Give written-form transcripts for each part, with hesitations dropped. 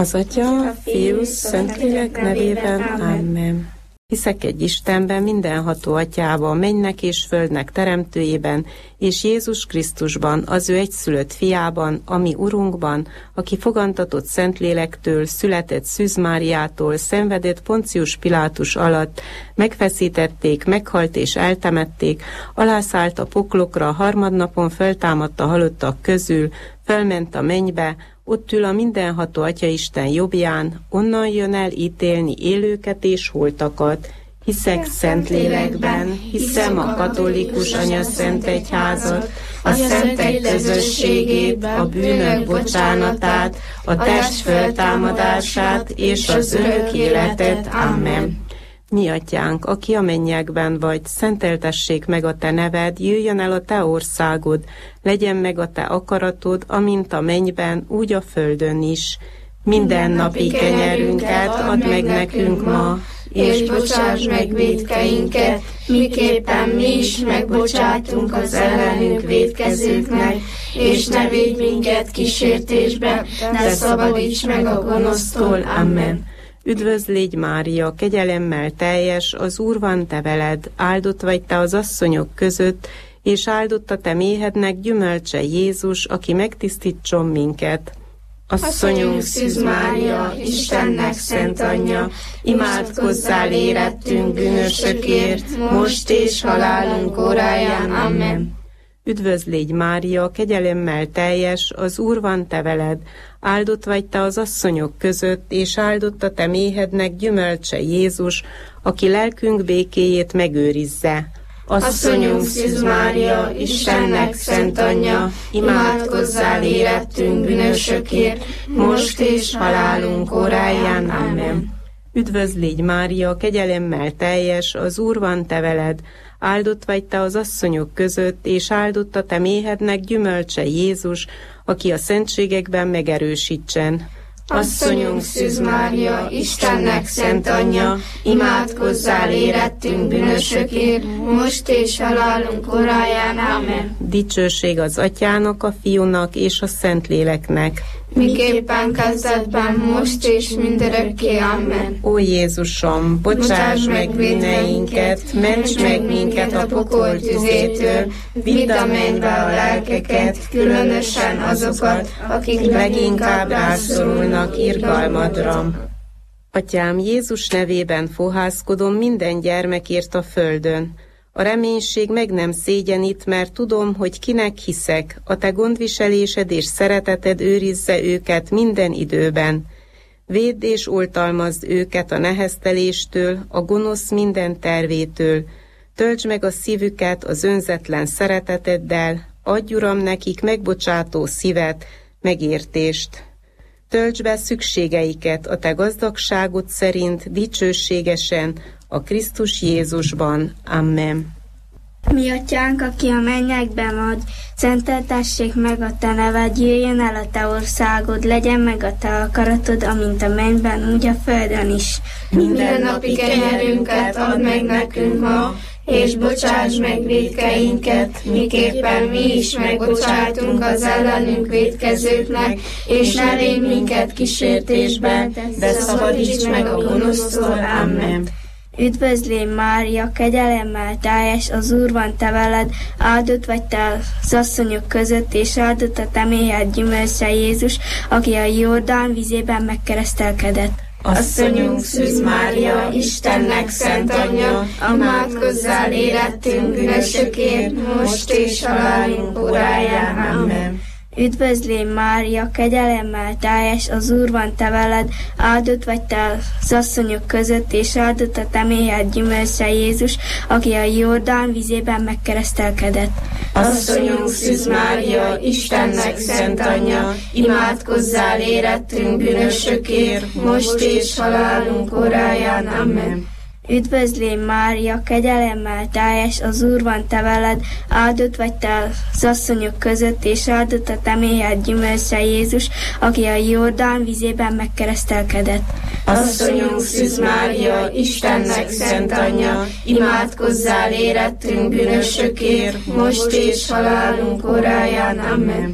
Az Atya, a Fiú, Szentlélek nevében. Amen. Hiszek egy Istenben, mindenható Atyában, mennynek és földnek teremtőjében, és Jézus Krisztusban, az ő egyszülött fiában, a mi Urunkban, aki fogantatott Szentlélektől, született Szűz Máriától, szenvedett Poncius Pilátus alatt, megfeszítették, meghalt és eltemették, alászállt a poklokra, harmadnapon feltámadt a halottak közül, felment a mennybe, ott ül a mindenható Atyaisten jobbján, onnan jön el ítélni élőket és holtakat. Hiszek Szentlélekben, hiszem a katolikus anyaszent egyházat, a szentek közösségét, a bűnök bocsánatát, a test feltámadását és az örök életet. Amen. Mi Atyánk, aki a mennyekben vagy, szenteltessék meg a te neved, jöjjön el a te országod, legyen meg a te akaratod, amint a mennyben, úgy a földön is. Minden napi kenyerünket add meg nekünk ma, és bocsáss meg vétkeinket, miképpen mi is megbocsátunk az ellenünk vétkezőknek, és ne védj minket kísértésbe, de szabadíts meg a gonosztól. Amen. Üdvözl légy Mária, kegyelemmel teljes, az Úr van te veled, áldott vagy te az asszonyok között, és áldott a te méhednek gyümölcse Jézus, aki megtisztítson minket. Asszonyunk Szűz Mária, Istennek szent anyja, imádkozzál érettünk bűnösökért, most és halálunk óráján. Amen. Üdvözl légy Mária, kegyelemmel teljes, az Úr van te veled, áldott vagy te az asszonyok között, és áldott a te méhednek gyümölcse Jézus, aki lelkünk békéjét megőrizze. Asszonyunk Szűz Mária, Istennek szent anyja, imádkozzál érettünk bűnösökért, most és halálunk óráján. Amen. Üdvözl légy Mária, kegyelemmel teljes, az Úr van te veled, áldott vagy te az asszonyok között, és áldott a te méhednek gyümölcse Jézus, aki a szentségekben megerősítsen. Asszonyunk Szűz Mária, Istennek szent anyja, imádkozzál érettünk bűnösökért, most és halálunk óráján. Amen. Dicsőség az Atyának, a Fiúnak és a Szentléleknek, miképpen kezdetben, most és mindörökké. Amen. Ó Jézusom, bocsáss meg bűneinket, ments meg minket a pokol tüzétől, vidd a mennybe a lelkeket, különösen azokat, akik leginkább rászorulnak irgalmadra. Atyám, Jézus nevében fohászkodom minden gyermekért a földön. A reménység meg nem szégyenít, mert tudom, hogy kinek hiszek, a te gondviselésed és szereteted őrizze őket minden időben. Védd és oltalmazd őket a nehezteléstől, a gonosz minden tervétől. Töltsd meg a szívüket az önzetlen szereteteddel, adj Uram nekik megbocsátó szívet, megértést. Töltsd be szükségeiket a te gazdagságod szerint dicsőségesen, a Krisztus Jézusban. Amen. Mi Atyánk, aki a mennyekben vagy, szenteltessék meg a te neved, jöjjön el a te országod, legyen meg a te akaratod, amint a mennyben, úgy a földön is. Minden napi kenyerünket add meg nekünk ma, és bocsáss meg vétkeinket, miképpen mi is megbocsátunk az ellenünk vétkezőknek, és ne védj minket kísértésbe, de szabadíts meg a gonosztól. Amen. Üdvözl légy Mária, kegyelemmel teljes, az Úr van te veled, áldott vagy te az asszonyok között, és áldott a te méhed gyümölcse Jézus, aki a Jordán vizében megkeresztelkedett. Asszonyunk Szűz Mária, Istennek szent anyja, imádkozzál érettünk bűnösökért, most és halálunk óráján. Amen. Üdvözl légy Mária, kegyelemmel teljes, az Úr van te veled, áldott vagy te az asszonyok között, és áldott a te méhed gyümölcse Jézus, aki a Jordán vizében megkeresztelkedett. Asszonyunk Szűz Mária, Istennek szent anyja, imádkozzál érettünk bűnösökért, most és halálunk óráján. Amen. Üdvözl légy Mária, kegyelemmel teljes, az Úr van te veled, áldott vagy te az asszonyok között, és áldott a te méhed gyümölcse Jézus, aki a Jordán vizében megkeresztelkedett. Asszonyunk Szűz Mária, Istennek szent anyja, imádkozzál érettünk bűnösökért, most és halálunk óráján. Amen.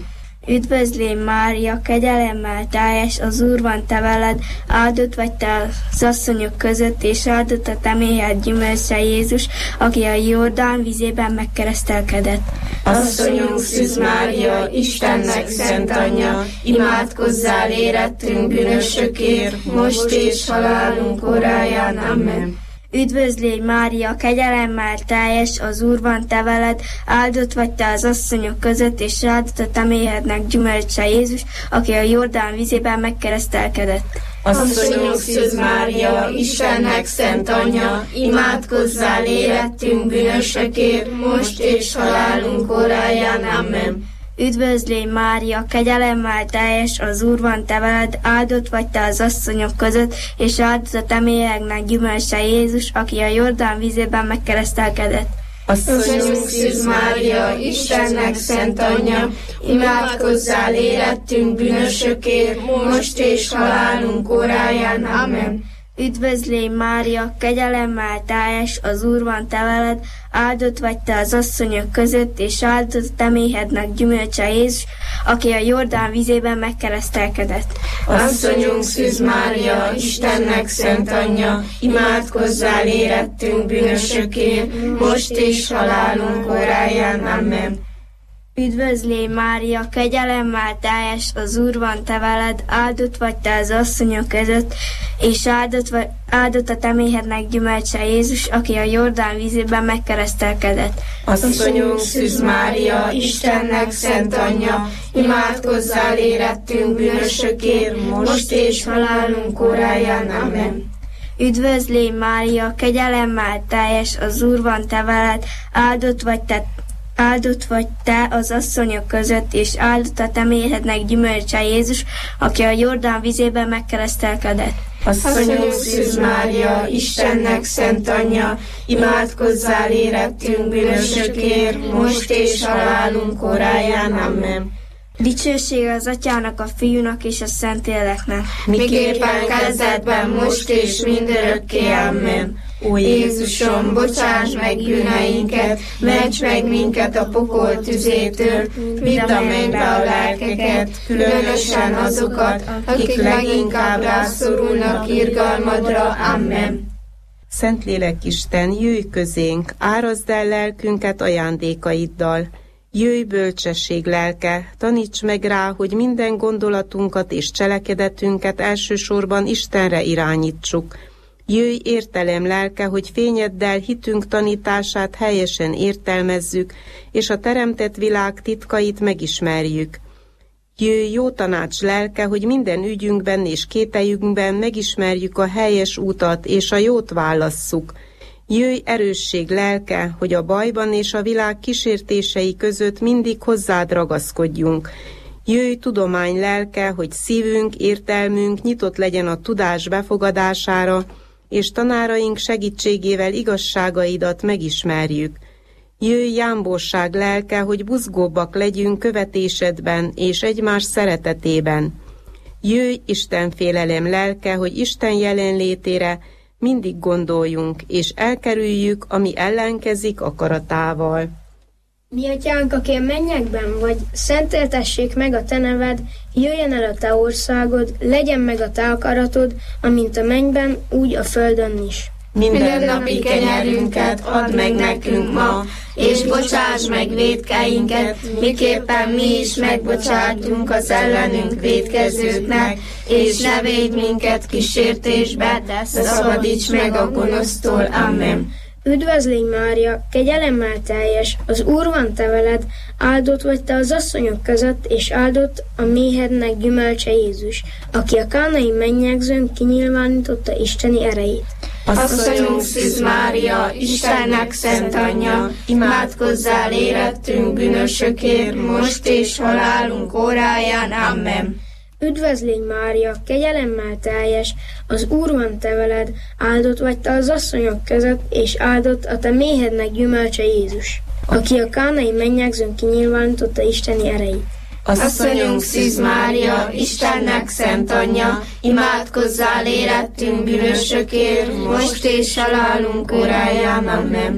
Üdvözlégy Mária, kegyelemmel teljes, az Úr van te veled, áldott vagy te az asszonyok között, és áldott a te méhed gyümölcse Jézus, aki a Jordán vízében megkeresztelkedett. Asszonyunk Szűz Mária, Istennek szent anyja, imádkozzál érettünk bűnösökért, most és halálunk óráján. Amen. Üdvözlégy Mária, kegyelemmel teljes, az Úr van te veled, áldott vagy te az asszonyok között, és áldott a te méhednek gyümölcse Jézus, aki a Jordán vízében megkeresztelkedett. Asszonyunk Szűz Mária, Istennek szent anyja, imádkozzál érettünk bűnösökért, most és halálunk óráján. Amen. Üdvözlégy Mária, kegyelemmel teljes, az Úr van te veled, áldott vagy te az asszonyok között, és áldott a te méhednek gyümölcse Jézus, aki a Jordán vízében megkeresztelkedett. Asszonyunk Szűz Mária, Istennek szent anyja, imádkozzál érettünk bűnösökért, most és halálunk óráján. Amen. Üdvözlégy Mária, kegyelemmel teljes, az Úr van te veled, áldott vagy te az asszonyok között, és áldott a te méhednek gyümölcse Jézus, aki a Jordán vízében megkeresztelkedett. Asszonyunk Szűz Mária, Istennek szent anyja, imádkozzál érettünk bűnösökért, most és halálunk óráján. Amen. Üdvözlégy Mária, kegyelemmel teljes, az Úr van te veled, áldott vagy te az asszonyok között, és áldott a te méhednek gyümölcse Jézus, aki a Jordán vízében megkeresztelkedett. Asszonyunk Szűz Mária, Istennek szent anyja, imádkozzál érettünk bűnösökért, most és halálunk óráján. Amen. Üdvözlégy Mária, kegyelemmel teljes, az Úr van te veled, áldott vagy te az asszonyok között, és áldott a te méhednek gyümölcse Jézus, aki a Jordán vízében megkeresztelkedett. Asszonyunk Szűz Mária, Istennek szent anyja, imádkozzál érettünk bűnösökért, most és halálunk óráján. Amen. Dicsőség az Atyának, a Fiúnak és a Szentléleknek, miképpen kezdetben, most és mindörökké. Amen. Ó Jézusom, bocsáss meg bűneinket, ments meg minket a pokol tüzétől, vidd a mennybe a lelkeket, különösen azokat, akik leginkább rászorulnak irgalmadra. Amen. Szentlélek Isten, jöjj közénk, árazd el lelkünket ajándékaiddal. Jöjj bölcsesség lelke, taníts meg rá, hogy minden gondolatunkat és cselekedetünket elsősorban Istenre irányítsuk. Jöjj értelem lelke, hogy fényeddel hitünk tanítását helyesen értelmezzük, és a teremtett világ titkait megismerjük. Jöjj jó tanács lelke, hogy minden ügyünkben és kételyünkben megismerjük a helyes útat és a jót válasszuk. Jöjj erősség lelke, hogy a bajban és a világ kísértései között mindig hozzád ragaszkodjunk. Jöjj tudomány lelke, hogy szívünk, értelmünk nyitott legyen a tudás befogadására, és tanáraink segítségével igazságaidat megismerjük. Jöjj jámborság lelke, hogy buzgóbbak legyünk követésedben és egymás szeretetében. Jöjj Isten félelem lelke, hogy Isten jelenlétére mindig gondoljunk, és elkerüljük, ami ellenkezik akaratával. Mi atyánk, aki a mennyekben vagy, szenteltessék meg a te neved, jöjjön el a te országod, legyen meg a te akaratod, amint a mennyben, úgy a földön is. Mindennapi kenyerünket add meg nekünk ma, és bocsáss meg vétkeinket, miképpen mi is megbocsátunk az ellenünk vétkezőknek, és ne védj minket kísértésbe, de szabadíts meg a gonosztól. Amen. Üdvözlégy Mária, kegyelemmel teljes, az Úr van te veled, áldott vagy te az asszonyok között, és áldott a méhednek gyümölcse Jézus, aki a kánai mennyegzőn kinyilvánította isteni erejét. Asszonyunk Szűz Mária, Istennek szent anyja, imádkozzál érettünk bűnösökért, most és halálunk óráján. Amen. Üdvözlégy Mária, kegyelemmel teljes, az Úr van te veled, áldott vagy te az asszonyok között, és áldott a te méhednek gyümölcse Jézus, aki a kánai mennyegzőn kinyilvánította isteni erejét. Asszonyunk Szűz Mária, Istennek szent anyja, imádkozzál érettünk bűnösökért, most és halálunk óráján. Amen.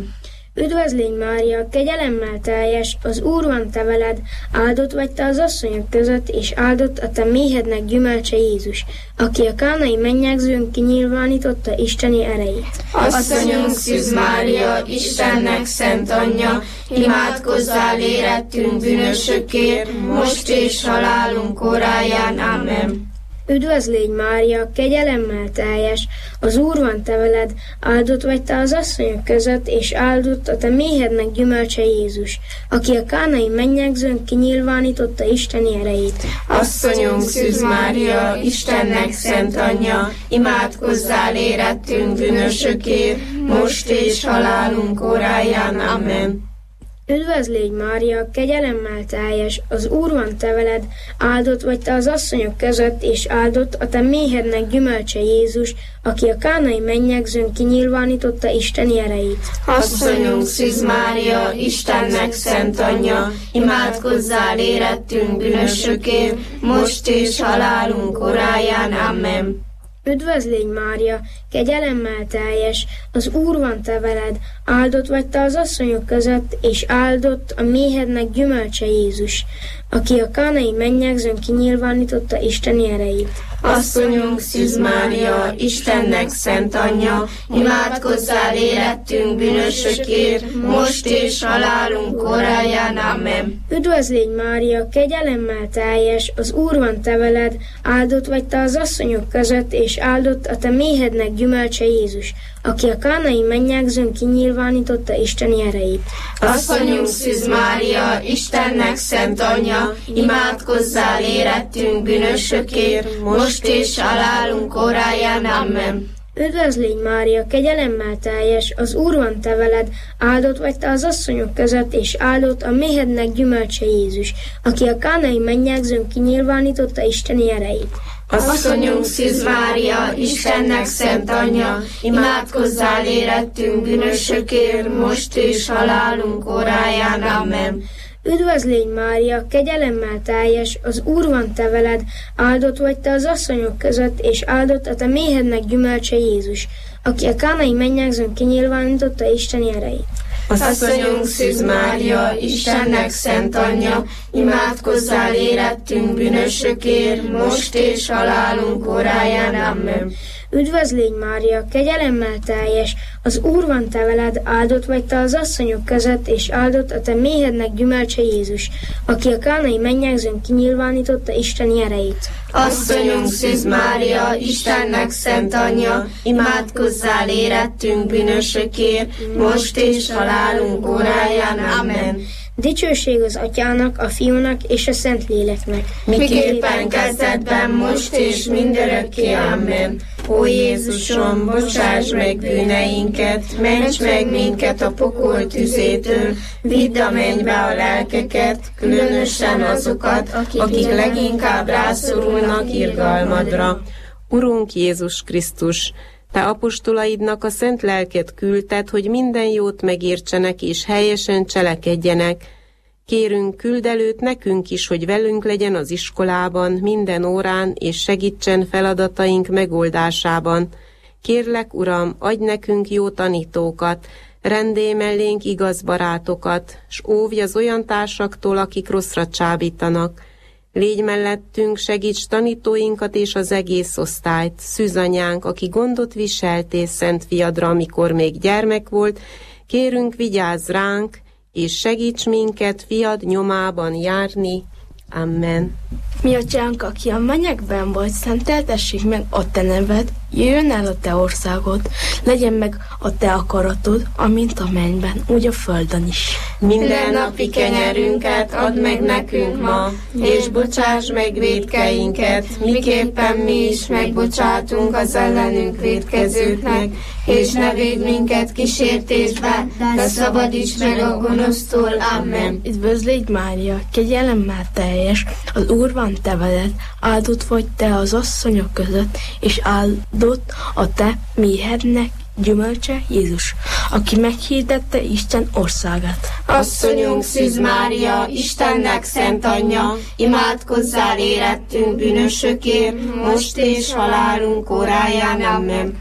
Üdvözlégy Mária, kegyelemmel teljes, az Úr van te veled, áldott vagy te az asszonyok között, és áldott a te méhednek gyümölcse Jézus, aki a kánai mennyegzőn kinyilvánította isteni erejét. Asszonyunk Szűz Mária, Istennek szent anyja, imádkozzál érettünk bűnösökért, most és halálunk óráján. Amen. Üdvözlégy Mária, kegyelemmel teljes, az Úr van te veled, áldott vagy te az asszonyok között, és áldott a te méhednek gyümölcse Jézus, aki a kánai mennyegzőn kinyilvánította isteni erejét. Asszonyunk Szűz Mária, Istennek szent anyja, imádkozzál érettünk bűnösökért, most és halálunk óráján. Amen. Üdvözlégy Mária, kegyelemmel teljes, az Úr van te veled, áldott vagy te az asszonyok között, és áldott a te méhednek gyümölcse Jézus, aki a kánai mennyegzőn kinyilvánította isteni erejét. Asszonyunk Szűz Mária, Istennek szent anyja, imádkozzál érettünk bűnösökért, most és halálunk óráján. Amen. Üdvözlégy Mária, kegyelemmel teljes, az Úr van te veled, áldott vagy te az asszonyok között, és áldott a méhednek gyümölcse Jézus, aki a kánai mennyegzőn kinyilvánította isteni erejét. Asszonyunk Szűz Mária, Istennek szent anyja, imádkozzál érettünk bűnösökért, most és halálunk óráján. Amen. Üdvözlégy Mária, kegyelemmel teljes, az Úr van te veled, áldott vagy te az asszonyok között, és áldott a te méhednek gyümölcse Jézus, aki a kánai mennyegzőn kinyilvánította isteni erejét. Asszonyunk Szűz Mária, Istennek szent anyja, imádkozzál érettünk bűnösökért, most és halálunk óráján. Amen. Üdvözlégy Mária, kegyelemmel teljes, az Úr van te veled, áldott vagy te az asszonyok között, és áldott a méhednek gyümölcse Jézus, aki a kánai mennyegzőn kinyilvánította isteni erejét. Asszonyunk Szűz Mária, Istennek szent anyja, imádkozzál érettünk bűnösökért, most és halálunk óráján. Amen. Üdvözlégy Mária, kegyelemmel teljes, az Úr van te veled, áldott vagy te az asszonyok között, és áldott a te méhednek gyümölcse Jézus, aki a kánai mennyegzőn kinyilvánította isteni erejét. Asszonyunk Szűz Mária, Istennek szent anyja, imádkozzál érettünk bűnösökért, most és halálunk óráján. Amen. Üdvözlégy Mária, kegyelemmel teljes, az Úr van te veled, áldott vagy te az asszonyok között, és áldott a te méhednek gyümölcse Jézus, aki a kánai mennyegzőn kinyilvánította isteni erejét. Asszonyunk Szűz Mária, Istennek szent anyja, imádkozzál érettünk bűnösökért, most és halálunk óráján. Amen. Dicsőség az Atyának, a Fiúnak és a Szentléleknek. Miképpen kezdetben, most és mindörökké. Amen. Ó Jézusom, bocsáss meg bűneinket, ments meg minket a pokol tüzétől, vidd a mennybe a lelkeket, különösen azokat, akik leginkább rászorulnak irgalmadra. Urunk Jézus Krisztus, te apostolaidnak a szent lelket küldted, hogy minden jót megértsenek és helyesen cselekedjenek. Kérünk, küld előtt nekünk is, hogy velünk legyen az iskolában, minden órán, és segítsen feladataink megoldásában. Kérlek, Uram, adj nekünk jó tanítókat, rendélj mellénk igaz barátokat, s óvj az olyan társaktól, akik rosszra csábítanak. Légy mellettünk, segíts tanítóinkat és az egész osztályt, Szűz anyánk, aki gondot viseltél szent fiadra, amikor még gyermek volt, kérünk, vigyázz ránk, és segíts minket fiad nyomában járni. Amen. Mi atyánk, aki a mennyekben vagy, szenteltessék meg a te neved, jöjjön el a te országod, legyen meg a te akaratod, amint a mennyben, úgy a földön is. Minden napi kenyerünket add meg nekünk ma, és bocsáss meg vétkeinket, miképpen mi is megbocsátunk az ellenünk vétkezőknek, és ne védd minket kísértésbe, de szabadíts meg a gonosztól. Amen. Üdvözlégy Mária, kegyelemmel teljes, az Úr van te veled, áldott vagy te az asszonyok között, és áldott a te méhednek gyümölcse Jézus, aki meghirdette Isten országát. Asszonyunk Szűz Mária, Istennek szent anyja, imádkozzál érettünk bűnösökért, most és halálunk óráján. Amen.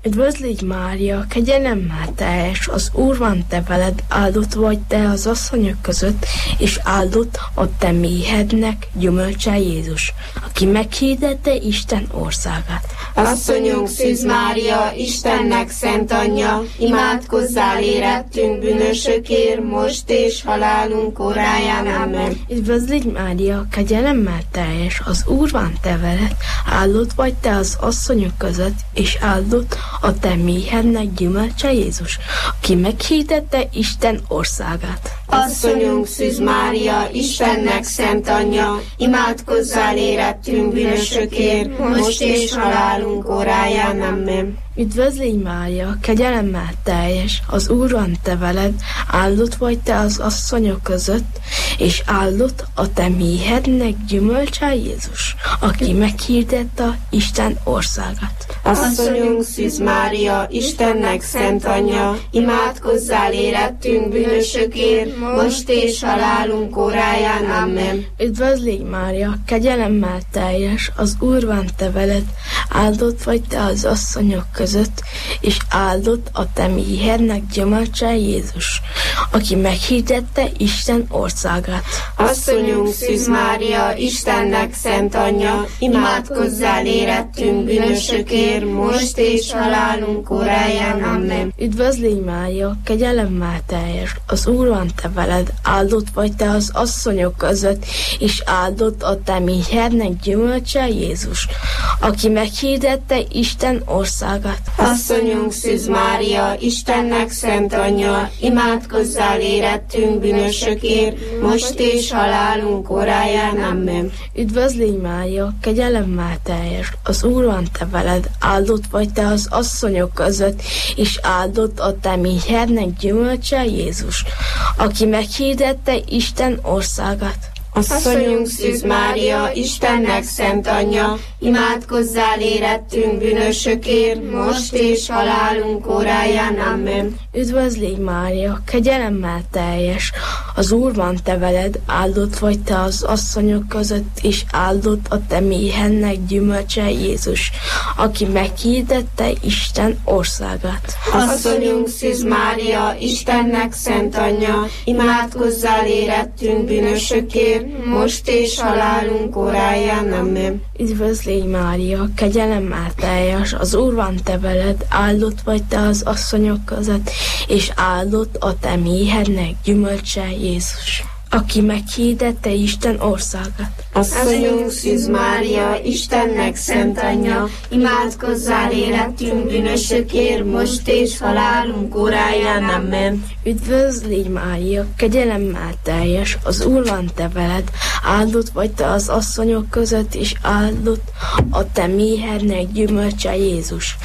Üdvözlégy Mária, kegyelemmel teljes, az Úr van te veled, áldott vagy te az asszonyok között, és áldott a te méhednek gyümölcse Jézus, aki meghirdette Isten országát. Asszonyunk Szűz Mária, Istennek szent anyja, imádkozzál érettünk bűnösökért, most és halálunk óráján. Amen. Üdvözlégy Mária, kegyelemmel teljes, az Úr van te veled, áldott vagy te az asszonyok között, és áldott a te méhednek gyümölcse Jézus, aki meghirdette Isten országát. Asszonyunk Szűz Mária, Istennek szent anyja, imádkozzál érettünk bűnösökért, most és halálunk óráján. Amen. Üdvözlégy Mária, kegyelemmel teljes, az Úr van te veled, áldott vagy te az asszonyok között, és áldott a te méhednek gyümölcse Jézus, aki meghirdette Isten országát. Asszonyunk Szűz Mária, Istennek szent anyja, imádkozzál érettünk bűnösökért, most és halálunk óráján. Amen. Üdvözlégy Mária, kegyelemmel teljes, az Úr van te veled, áldott vagy te az asszonyok között, és áldott a te méhednek gyümölcse Jézus, aki meghirdette Isten országát. Asszonyunk Szűz Mária, Istennek szent anyja, imádkozzál érettünk bűnösökért, most és halálunk óráján. Amen. Üdvözlégy Mária, kegyelemmel teljes, az Úr van te veled, áldott vagy te az asszonyok között, és áldott a te méhednek gyümölcse Jézus, aki meghirdette Isten országát. Asszonyunk Szűz Mária, Istennek szent anyja, imádkozzál érettünk bűnösökért, most és halálunk óráján. Amen. Üdvözlégy Mária, kegyelemmel teljes, az Úr van te veled, áldott vagy te az asszonyok között, és áldott a te méhednek gyümölcse Jézus, aki meghirdette Isten országát. Asszonyunk Szűz Mária, Istennek szent anyja, imádkozzál érettünk bűnösökért, most és halálunk óráján. Amen. Üdvözlégy Mária, kegyelemmel teljes, az Úr van te veled, áldott vagy te az asszonyok között, és áldott a te méhednek gyümölcse Jézus, aki meghirdette Isten országát. Asszonyunk Szűz Mária, Istennek szent anyja, imádkozzál érettünk bűnösökért, most és halálunk óráján. Amen. Üdvözlégy Mária, kegyelemmel teljes, az Úr van te veled, áldott vagy te az asszonyok között, és áldott a te méhednek gyümölcse Jézus, aki meghirdette Isten országát. Asszonyunk Szűz Mária, Istennek szent anyja, imádkozzál érettünk bűnösökért, most és halálunk óráján. Amen. Üdvözlégy Mária, kegyelemmel teljes, az Úr van te veled, áldott vagy te az asszonyok között, és áldott a te méhednek gyümölcse Jézus,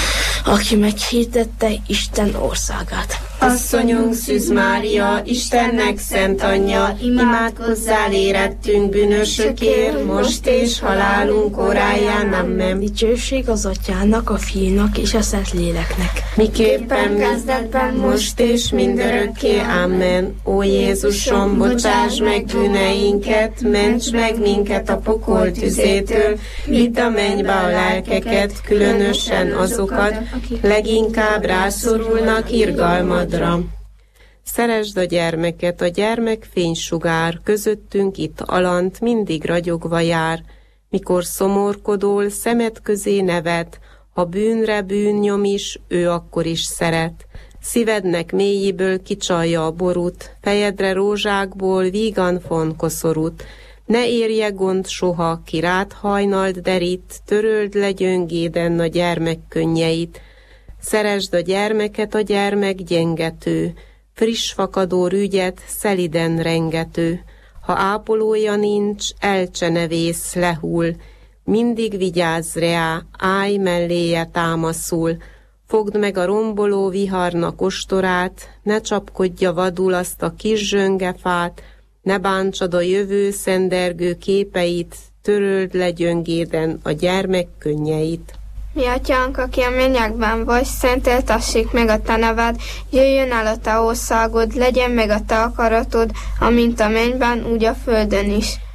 aki meghirdette Isten országát. Asszonyunk Szűz Mária, Istennek szent anyja, imádkozzál érettünk bűnösökért, most és halálunk óráján. Amen. Dicsőség az Atyának, a Fiúnak és a Szentléleknek. Miképpen kezdetben, most és mindörökké. Amen. Ó Jézusom, bocsáss meg bűneinket, ments meg minket a pokol tüzétől, vidd a mennybe a lelkeket, különösen azokat, leginkább rászorulnak irgalmadra. Szeresd a gyermeket, a gyermek fénysugár, közöttünk itt alant mindig ragyogva jár. Mikor szomorkodol, szemed közé nevet, ha bűnre bűn nyom is, ő akkor is szeret. Szívednek mélyéből kicsalja a borút, fejedre rózsákból vígan fon koszorút. Ne érje gond soha, ki rád hajnalt derít, töröld le gyöngéden a gyermek könnyeit. Szeresd a gyermeket, a gyermek gyengető, friss fakadó rügyet, szeliden rengető. Ha ápolója nincs, elcsenevész, lehull, mindig vigyázz rá, állj melléje támaszul. Fogd meg a romboló viharnak ostorát, ne csapkodja vadul azt a kis zsöngefát, ne bántsad a jövő szendergő képeit, töröld le gyöngéden a gyermek könnyeit. Mi atyánk, aki a mennyekben vagy, szenteltessék meg a te neved, jöjjön el a te országod, legyen meg a te akaratod, amint a mennyben, úgy a földön is.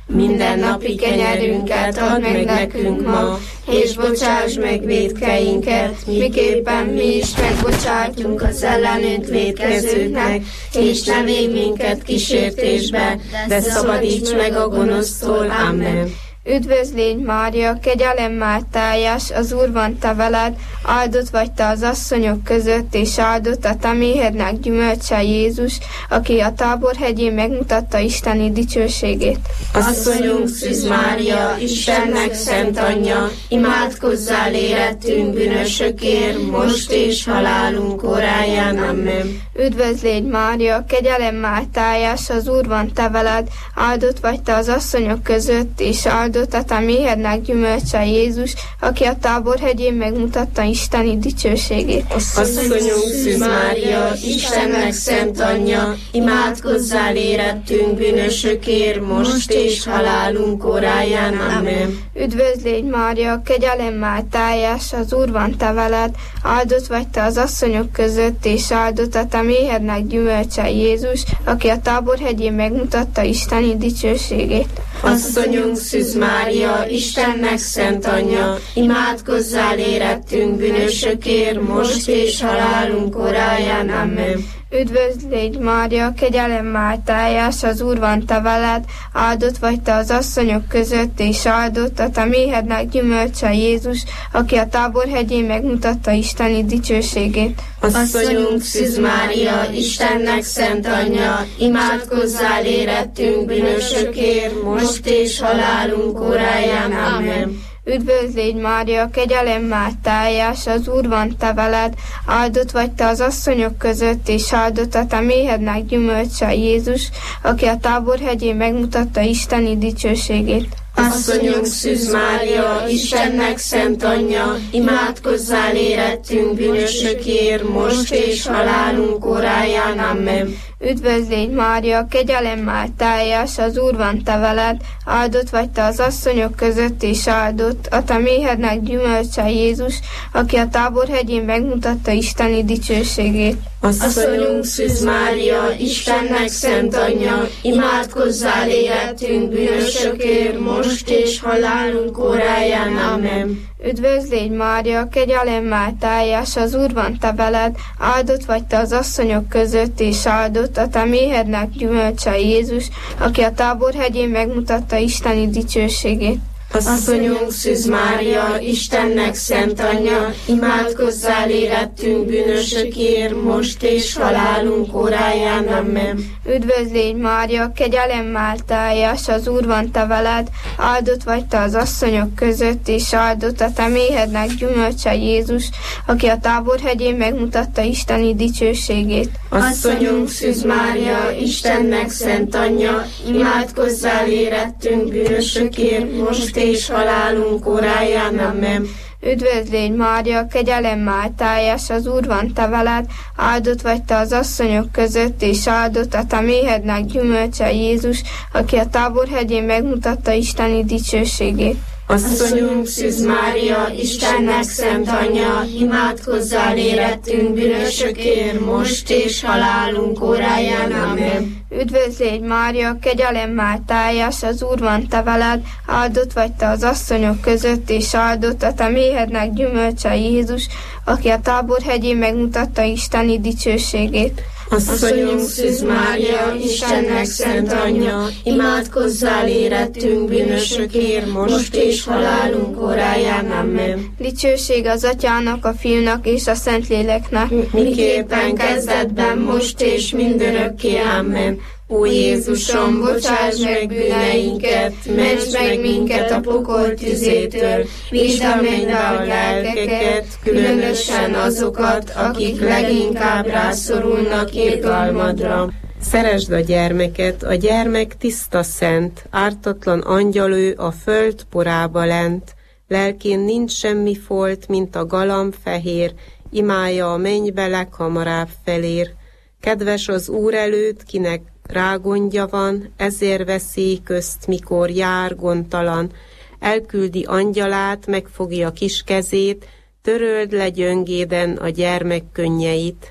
Mindennapi kenyerünket add meg nekünk ma, és bocsáss meg vétkeinket, miképpen mi is megbocsátjuk az ellenünk vétkezőknek, és ne védj minket kísértésbe, de szabadíts meg a gonosztól. Amen. Üdvözl légy, Mária, kegyelemmel teljes, az Úr van te veled, áldott vagy te az asszonyok között, és áldott a te méhednek gyümölcse Jézus, aki a Táborhegyén megmutatta isteni dicsőségét. Asszonyunk Szűz Mária, Istennek szent anyja, imádkozzál érettünk bűnösökért, most és halálunk óráján. Amen. Üdvözl légy, Mária, kegyelemmel teljes, az Úr van te veled, áldott vagy te az asszonyok között, és áldott a te méhednek gyümölcse Jézus, aki a Táborhegyén megmutatta isteni dicsőségét. Asszonyunk Szűz Mária, Istennek szent anyja, imádkozzál érettünk bűnösökért, most és halálunk óráján. Amen. Üdvözl légy, Mária, kegyelemmel teljes, az Úr van te veled, áldott vagy te az asszonyok között, és áldott a te méhednek gyümölcse Jézus, aki a Táborhegyén megmutatta isteni dicsőségét. Asszonyunk Szűz Mária, Istennek szent anyja, imádkozzál érettünk bűnösökért, most és halálunk óráján. Amen. Üdvözl légy, Mária, kegyelemmel teljes, az Úr van te veled, áldott vagy te az asszonyok között, és áldott a te méhednek gyümölcse Jézus, aki a Táborhegyén megmutatta isteni dicsőségét. Asszonyunk Szűz Mária, Istennek szent anyja, imádkozzál érettünk bűnösökért, most és halálunk óráján. Amen. Üdvözl légy, Mária, kegyelemmel teljes, az Úr van te veled, áldott vagy te az asszonyok között, és áldott a te méhednek gyümölcse Jézus, aki a Táborhegyén megmutatta isteni dicsőségét. Asszonyunk Szűz Mária, Istennek szent anyja, imádkozzál érettünk bűnösökért, most és halálunk óráján. Amen. Üdvözl légy, Mária, kegyelemmel teljes, az Úr van te veled, áldott vagy te az asszonyok között, és áldott a te méhednek gyümölcse Jézus, aki a Táborhegyén megmutatta isteni dicsőségét. Asszonyunk Szűz Mária, Istennek szent anyja, imádkozzál érettünk bűnösökért, most és halálunk óráján. Amen. Üdvözl légy, Mária, kegyelemmel teljes, az Úr van te veled, áldott vagy te az asszonyok között, és áldott a te méhednek gyümölcse Jézus, aki a Táborhegyén megmutatta isteni dicsőségét. Asszonyunk Szűz Mária, Istennek szent anyja, imádkozzál érettünk bűnösökért, most és halálunk óráján. Amen. Üdvözl légy, Mária, kegyelemmel teljes, az Úr van te veled, áldott vagy te az asszonyok között, és áldott a te méhednek gyümölcse Jézus, aki a Táborhegyén megmutatta isteni dicsőségét. Asszonyunk Szűz Mária, Istennek szent anyja, imádkozzál érettünk bűnösökért, most és halálunk óráján. Amen. Üdvözl légy, Mária, kegyelemmel teljes, az Úr van te veled, áldott vagy te az asszonyok között, és áldott a te méhednek gyümölcse Jézus, aki a Táborhegyén megmutatta isteni dicsőségét. Asszonyunk Szűz Mária, Istennek szent anyja, imádkozzál érettünk bűnösökért, most és halálunk óráján. Amen. Üdvözl légy, Mária, kegyelemmel teljes, az Úr van te veled, áldott vagy te az asszonyok között, és áldott a te méhednek gyümölcse Jézus, aki a Táborhegyén megmutatta isteni dicsőségét. Asszonyunk Szűz Mária, Istennek szent anyja, imádkozzál érettünk bűnösökért, most és halálunk óráján. Amen. Dicsőség az Atyának, a Fiúnak és a Szentléleknek, miképpen kezdetben, most és mindörökké. Amen. Ó Jézusom, bocsáss meg bűneinket, ments meg minket a pokol tüzétől, vidd a mennybe a lelkeket, különösen azokat, akik leginkább rászorulnak irgalmadra. Szeresd a gyermeket, a gyermek tiszta szent, ártatlan angyal ő a föld porába lent, lelkén nincs semmi folt, mint a galamb fehér, imája a mennybe leghamarabb felér. Kedves az Úr előtt, kinek rágondja van, ezért veszély közt, mikor jár gondtalan. Elküldi angyalát, megfogja kis kezét, töröld le gyöngéden a gyermek könnyeit.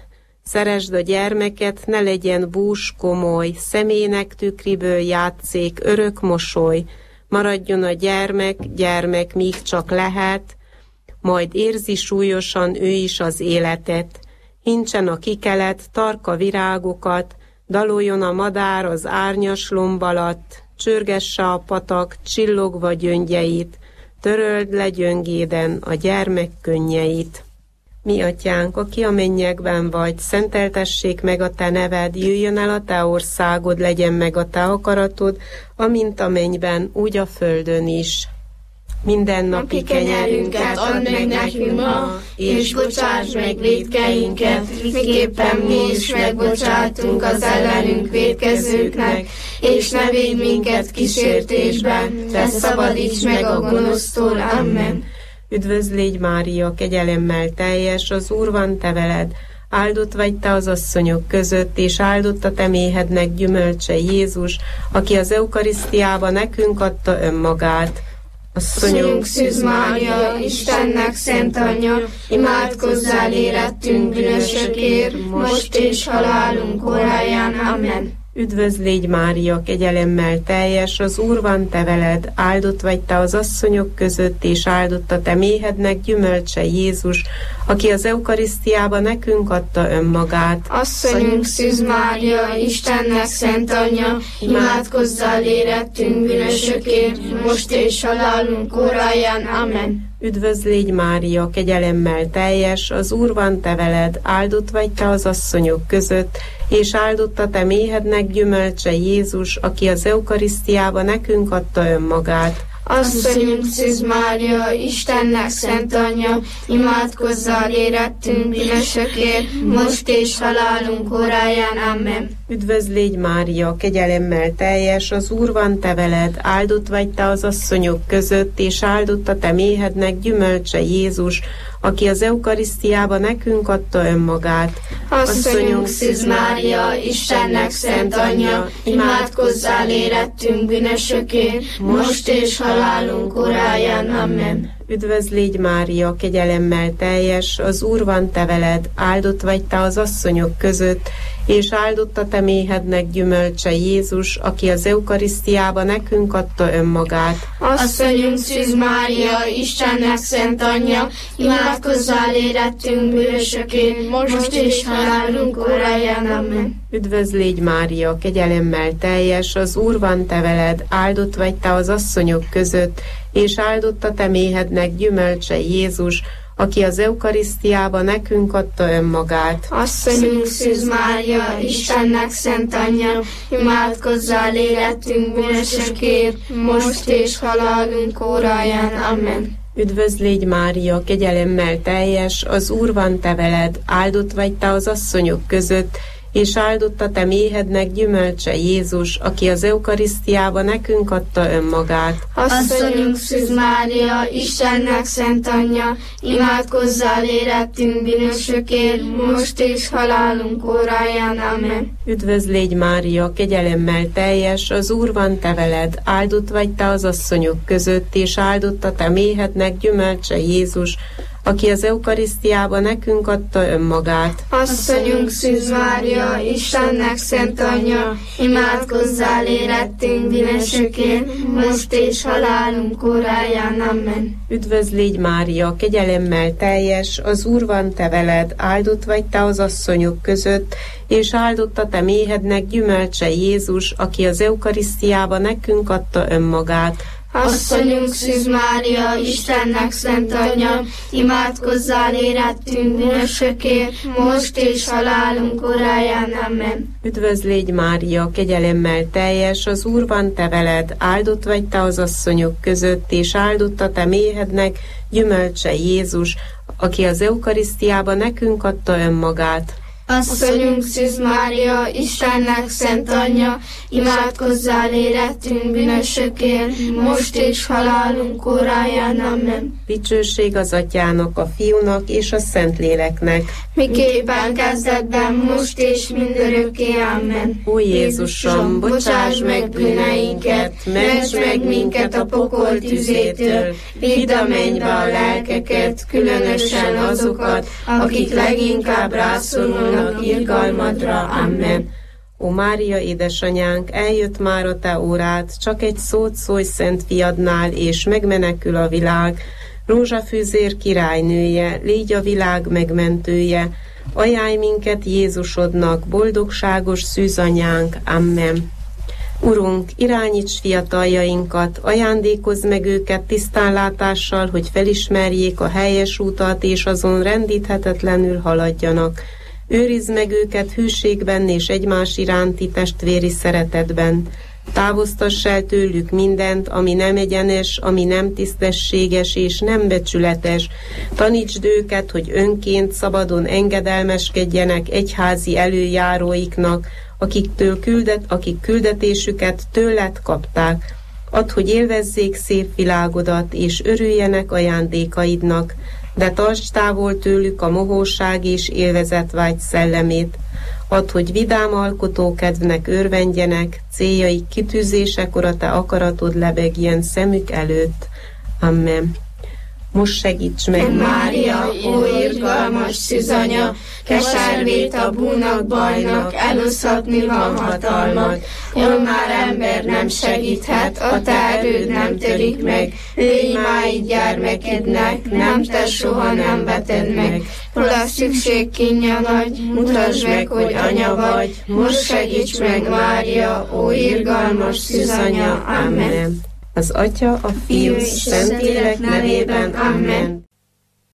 Szeresd a gyermeket, ne legyen bús, komoly, szemének tükriből játszék örök mosoly. Maradjon a gyermek, míg csak lehet, majd érzi súlyosan ő is az életet. Hincsen a kikelet, tarka virágokat, daloljon a madár az árnyas lomb alatt, csörgesse a patak, csillogva gyöngyeit, töröld le gyöngéden a gyermek könnyeit. Mi atyánk, aki a mennyekben vagy, szenteltessék meg a te neved, jöjjön el a te országod, legyen meg a te akaratod, amint a mennyben, úgy a földön is. Mindennapi kenyerünket add meg nekünk ma, és bocsáss meg vétkeinket, miképpen mi is megbocsátunk az ellenünk vétkezőknek, és ne védj minket kísértésben, de szabadíts meg a gonosztól. Amen. Üdvözl légy Mária, kegyelemmel teljes, az Úr van te veled, áldott vagy te az asszonyok között, és áldott a te méhednek gyümölcse Jézus, aki az eukarisztiába nekünk adta önmagát. Asszonyunk Szűz Mária, Istennek szent anyja, imádkozzál érettünk bűnösökért, most és halálunk óráján. Amen. Üdvözl légy Mária, kegyelemmel teljes, az Úr van te veled, áldott vagy te az asszonyok között, és áldott a te méhednek gyümölcse Jézus, aki az eukarisztiába nekünk adta önmagát. Asszonyunk Szűz Mária, Istennek szent anyja, imádkozzál érettünk bűnösökért, most és halálunk óráján. Amen. Üdvözl légy Mária, kegyelemmel teljes, az Úr van te veled, áldott vagy te az asszonyok között, és áldott a te méhednek gyümölcse Jézus, aki az eukarisztiába nekünk adta önmagát. Asszonyunk Szűz Mária, Istennek szent anyja, imádkozzál érettünk bűnösökért, most és halálunk óráján. Amen. Üdvözl légy Mária, kegyelemmel teljes, az Úr van te veled, áldott vagy te az asszonyok között, és áldott a te méhednek gyümölcse Jézus, aki az eukarisztiába nekünk adta önmagát. Asszonyunk Szűz Mária, Istennek szent anyja, imádkozzál érettünk bűnösökért, most és halálunk óráján. Amen. Üdvözl légy Mária, kegyelemmel teljes, az Úr van te veled, áldott vagy te az asszonyok között, és áldott a te méhednek gyümölcse Jézus, aki az eukarisztiába nekünk adta önmagát. Asszonyunk Szűz Mária, Istennek szent anyja, imádkozzál érettünk bűnösökért, most és halálunk óráján. Amen. Üdvözl légy Mária, kegyelemmel teljes, az Úr van te veled, áldott vagy te az asszonyok között, és áldott a te méhednek gyümölcse Jézus, aki az eukarisztiába nekünk adta önmagát. Asszonyunk Szűz Mária, Istennek szent anyja, imádkozzál érettünk bűnösökért, most és halálunk óráján. Amen. Üdvözl légy Mária, kegyelemmel teljes, az Úr van te veled, áldott vagy te az asszonyok között, és áldott a te méhednek gyümölcse Jézus, aki az eukarisztiába nekünk adta önmagát. Asszonyunk Szűz Mária, Istennek szent anyja, imádkozzál érettünk bűnösökért, most és halálunk óráján. Amen. Üdvözl légy Mária, kegyelemmel teljes, az Úr van te veled, áldott vagy te az asszonyok között, és áldott a te méhednek gyümölcse Jézus, aki az eukarisztiába nekünk adta önmagát. Asszonyunk Szűz Mária, Istennek szent anyja, imádkozzál érettünk bűnösökért, most és halálunk óráján. Amen. Üdvözl légy Mária, kegyelemmel teljes, az Úr van te veled, áldott vagy te az asszonyok között, és áldott a te méhednek gyümölcse Jézus, aki az eukarisztiába nekünk adta önmagát. Asszonyunk Szűz Mária, Istennek szent anyja, imádkozzál érettünk bűnösökért, most és halálunk óráján. Amen. Üdvözl légy Mária, kegyelemmel teljes, az Úr van te veled, áldott vagy te az asszonyok között, és áldott a te méhednek gyümölcse Jézus, aki az eukarisztiába nekünk adta önmagát. Asszonyunk Szűz Mária, Istennek szent anyja, imádkozzál érettünk bűnösökért, most és halálunk óráján. Amen. Dicsőség az Atyának, a Fiúnak és a Szentléleknek, miképpen kezdetben, most és mindörökké. Amen. Ó Jézusom, bocsáss meg bűneinket, ments meg minket a pokol tüzétől, vidd a mennybe a lelkeket, különösen azokat, akik leginkább rászorulnak várnak irgalmadra. Amen. Ó Mária, édesanyánk, eljött már a te órád, csak egy szót szólj szent fiadnál, és megmenekül a világ. Rózsafűzér királynője, légy a világ megmentője, ajánlj minket Jézusodnak, boldogságos szűzanyánk. Amen. Urunk, irányíts fiataljainkat, ajándékozz meg őket tisztánlátással, hogy felismerjék a helyes utat, és azon rendíthetetlenül haladjanak. Őrizd meg őket hűségben és egymás iránti testvéri szeretetben. Távoztass el tőlük mindent, ami nem egyenes, ami nem tisztességes és nem becsületes. Tanítsd őket, hogy önként szabadon engedelmeskedjenek egyházi előjáróiknak, akik küldetésüket tőled kapták. Add, hogy élvezzék szép világodat, és örüljenek ajándékaidnak, de tartsd távol tőlük a mohóság és élvezetvágy szellemét. Add, hogy vidám alkotókedvnek örvendjenek, céljaik kitűzésekor a te akaratod lebegjen szemük előtt. Amen. Most segíts meg, Mária, ó irgalmas szűzanya, keservét a búnak bajnak, eloszlatni van hatalmad. Hol már ember nem segíthet, a te erőd nem törik meg. Légy máig gyermekednek, nem te soha nem veted meg. Hol a szükség kínja nagy, mutasd meg, hogy anya vagy. Most segíts meg, Mária, ó irgalmas szűzanya. Amen. Az Atya, a Fiú, Szentlélek nevében. Amen.